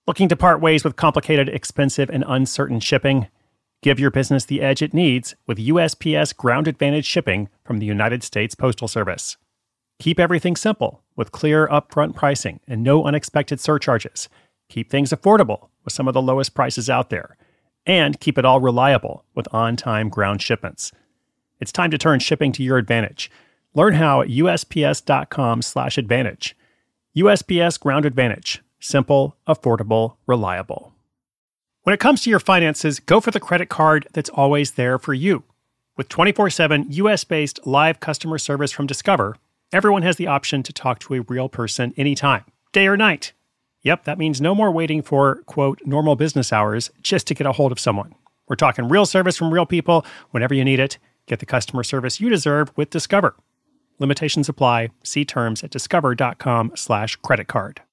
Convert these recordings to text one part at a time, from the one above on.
Looking to part ways with complicated, expensive, and uncertain shipping? Give your business the edge it needs with USPS Ground Advantage shipping from the United States Postal Service. Keep everything simple with clear upfront pricing and no unexpected surcharges. Keep things affordable with some of the lowest prices out there. And keep it all reliable with on-time ground shipments. It's time to turn shipping to your advantage. Learn how at USPS.com/advantage. USPS Ground Advantage. Simple, affordable, reliable. When it comes to your finances, go for the credit card that's always there for you. With 24/7 US-based live customer service from Discover, everyone has the option to talk to a real person anytime, day or night. Yep, that means no more waiting for, quote, normal business hours just to get a hold of someone. We're talking real service from real people whenever you need it. Get the customer service you deserve with Discover. Limitations apply. See terms at discover.com/creditcard.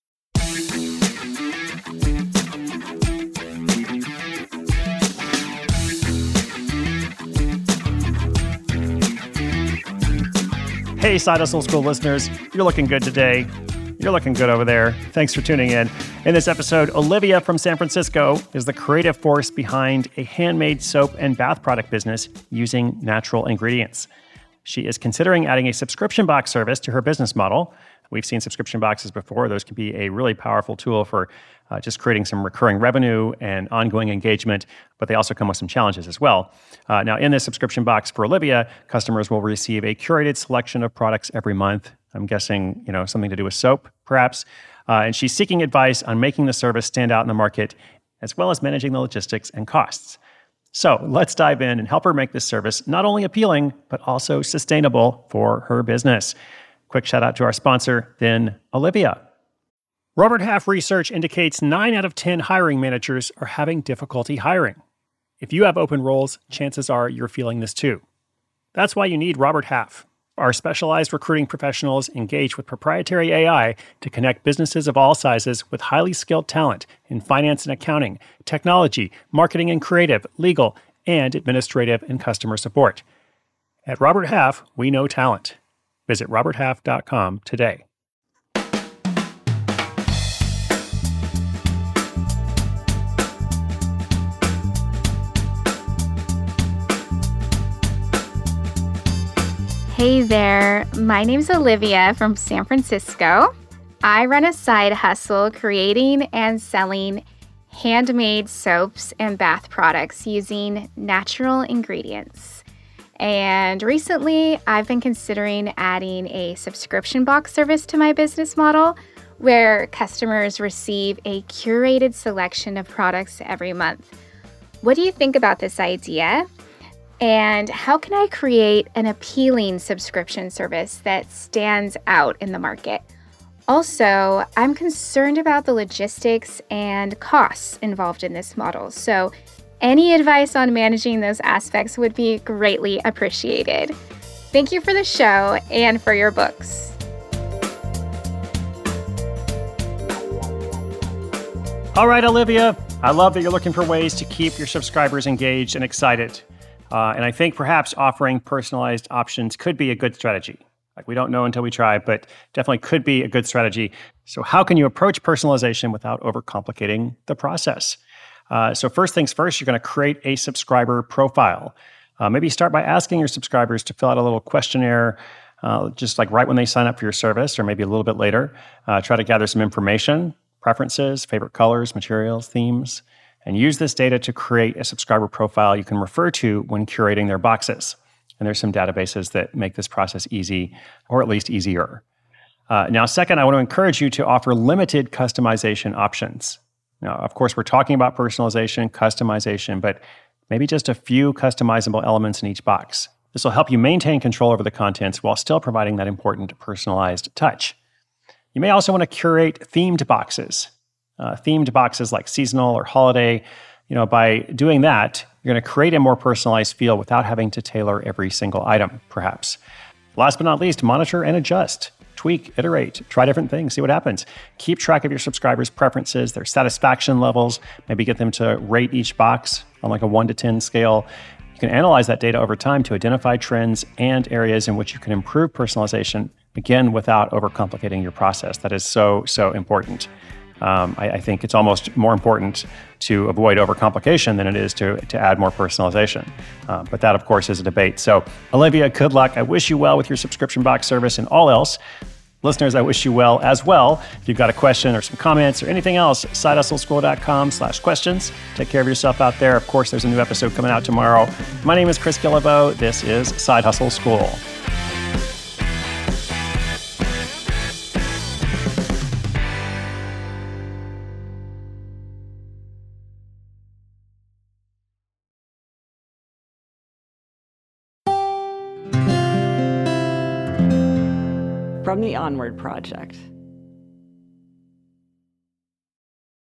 Hey, Side Hustle School listeners, you're looking good today. You're looking good over there. Thanks for tuning in. In this episode, Olivia from San Francisco is the creative force behind a handmade soap and bath product business using natural ingredients. She is considering adding a subscription box service to her business model. We've seen subscription boxes before. Those can be a really powerful tool for just creating some recurring revenue and ongoing engagement, but they also come with some challenges as well. Now, in this subscription box for Olivia, customers will receive a curated selection of products every month. I'm guessing, something to do with soap, perhaps. And she's seeking advice on making the service stand out in the market, as well as managing the logistics and costs. So let's dive in and help her make this service not only appealing, but also sustainable for her business. Quick shout out to our sponsor, then Olivia. Robert Half research indicates 9 out of 10 hiring managers are having difficulty hiring. If you have open roles, chances are you're feeling this too. That's why you need Robert Half. Our specialized recruiting professionals engage with proprietary AI to connect businesses of all sizes with highly skilled talent in finance and accounting, technology, marketing and creative, legal, and administrative and customer support. At Robert Half, we know talent. Visit roberthalf.com today. Hey there, my name's Olivia from San Francisco. I run a side hustle creating and selling handmade soaps and bath products using natural ingredients. And recently, I've been considering adding a subscription box service to my business model where customers receive a curated selection of products every month. What do you think about this idea? And how can I create an appealing subscription service that stands out in the market? Also, I'm concerned about the logistics and costs involved in this model. So any advice on managing those aspects would be greatly appreciated. Thank you for the show and for your books. All right, Olivia, I love that you're looking for ways to keep your subscribers engaged and excited. And I think perhaps offering personalized options could be a good strategy. We don't know until we try, but definitely could be a good strategy. So how can you approach personalization without overcomplicating the process? So first things first, you're going to create a subscriber profile. Maybe start by asking your subscribers to fill out a little questionnaire, just like right when they sign up for your service, or maybe a little bit later. Try to gather some information, preferences, favorite colors, materials, themes, and use this data to create a subscriber profile you can refer to when curating their boxes. And there's some databases that make this process easy, or at least easier. Now, second, I want to encourage you to offer limited customization options. Now, of course, we're talking about personalization, customization, but maybe just a few customizable elements in each box. This will help you maintain control over the contents while still providing that important personalized touch. You may also want to curate themed boxes. Themed boxes like seasonal or holiday. By doing that, you're going to create a more personalized feel without having to tailor every single item, perhaps. Last but not least, monitor and adjust. Tweak, iterate, try different things, see what happens. Keep track of your subscribers' preferences, their satisfaction levels, maybe get them to rate each box on like a 1 to 10 scale. You can analyze that data over time to identify trends and areas in which you can improve personalization, again, without overcomplicating your process. That is so important. I think it's almost more important to avoid overcomplication than it is to add more personalization. But that, of course, is a debate. So, Olivia, good luck. I wish you well with your subscription box service and all else. Listeners, I wish you well as well. If you've got a question or some comments or anything else, sidehustleschool.com/questions. Take care of yourself out there. Of course, there's a new episode coming out tomorrow. My name is Chris Guillebeau. This is Side Hustle School. From the Onward Project.